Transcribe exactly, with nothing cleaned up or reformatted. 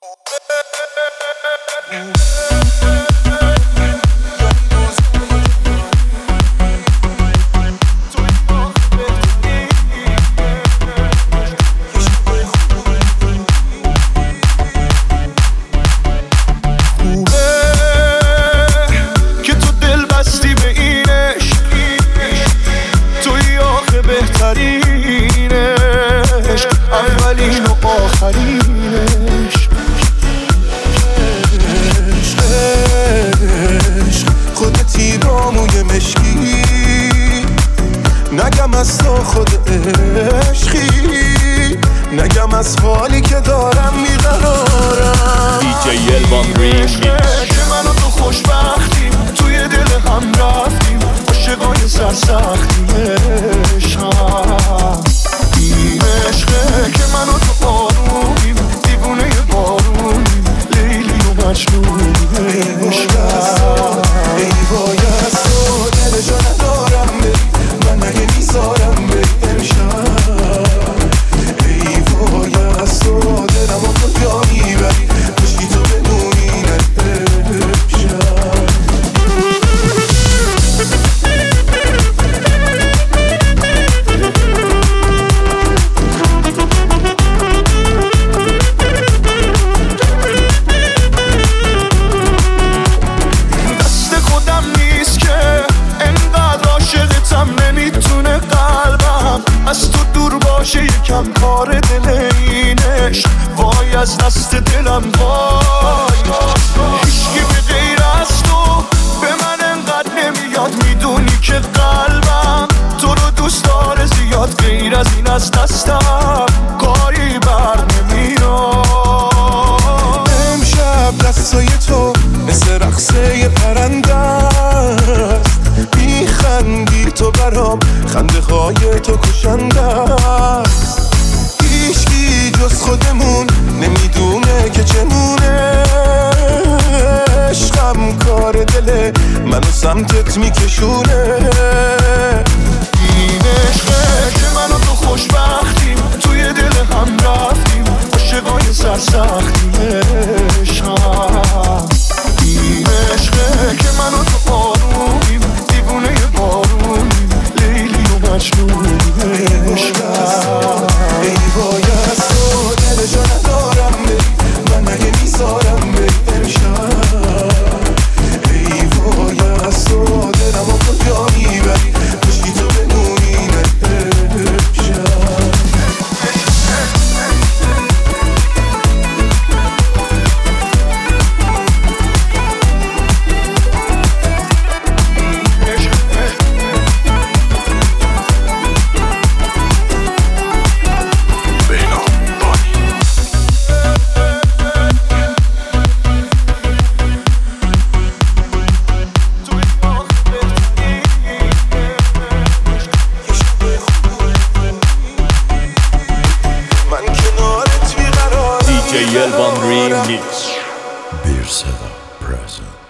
اولین و آخرینش عشق خودتی با موی مشکی نگم از تو خود عشقی نگم از حالی که دارم میقرارم دیجی الوان ریمیکس که من و تو خوشبختیم توی دل هم رفتیم عاشقای سرسختیم عشقم این عشقه که من و تو آرومیم دیوونه بارونیم لیلی و مجنونیم عشقم ای وای از تو دل جا ندارم بری من مگه میذارم بری امشب ای وای از تو دلم و کجا میبری پشتی تو بدونی نده امشب نمیتونه قلبم از تو دور باشه یکم کار دل اینش وای از دست دلم وای هیچکی به غیر از تو به من انقدر نمیاد میدونی که قلبم تو رو دوست داره زیاد غیر از این از دستم کاری بر نمیاد امشب دستای تو مثل رقصه پرنده است میخندی تو برام خنده های تو کشنده است هیچکی جز خودمون نمیدونه که چمونه عشقم کار دل منو سمتت میکشونه این عشقه که من و تو خوشبختیم توی دل هم رفتیم عاشقای سرسختیم عشقم این عشقه که من و تو آرومیم دیوونه بارونیم لیلی و مجنونیم عشقم ای وای از تو دل جا ندارم بری من مگه میذارم بری امشب ای وای از تو دلم و کجا میبری پشتی تو بدونی نده امشب دیجی الوان ریمیکس Bir Seda present.